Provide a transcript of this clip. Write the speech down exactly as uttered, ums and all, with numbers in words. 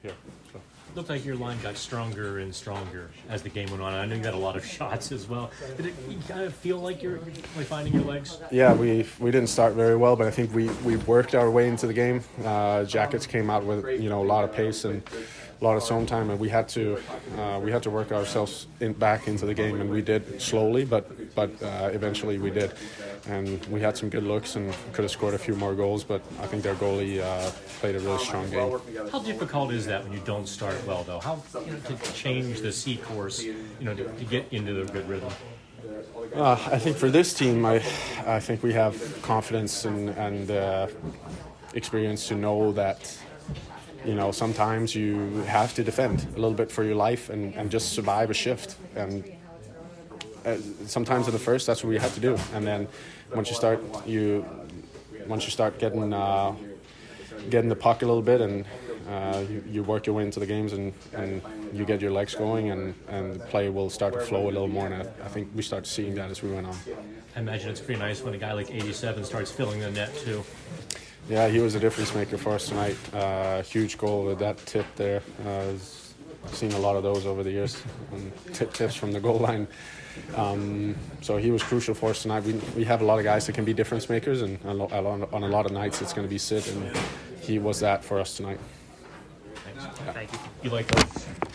here. So. Looked like your line got stronger and stronger as the game went on. I know you got a lot of shots as well. Did it you kind of feel like you're like finding your legs? Yeah, we we didn't start very well, but I think we, we worked our way into the game. Uh, Jackets came out with you know a lot of pace and a lot of zone time, and we had to uh, we had to work ourselves in, back into the game, and we did slowly, but but uh, eventually we did, and we had some good looks and could have scored a few more goals, but I think their goalie uh, played a really strong game. How difficult is that when you don't start well, though? How you know, to change the C course, you know, to, to get into the good rhythm? Uh, I think for this team, I I think we have confidence and and uh, experience to know that. You know, sometimes you have to defend a little bit for your life and, and just survive a shift. And uh, sometimes in the first, that's what we have to do. And then once you start, you once you start getting uh, getting the puck a little bit, and uh, you, you work your way into the games, and, and you get your legs going, and, and the play will start to flow a little more. And I, I think we started seeing that as we went on. I imagine it's pretty nice when a guy like eighty-seven starts filling the net too. Yeah, he was a difference maker for us tonight. Uh, huge goal with that tip there. Uh, seen a lot of those over the years, um, tip tips from the goal line. Um, so he was crucial for us tonight. We we have a lot of guys that can be difference makers, and on, on a lot of nights it's going to be Sid, and he was that for us tonight. Thanks. Thank you. You like those?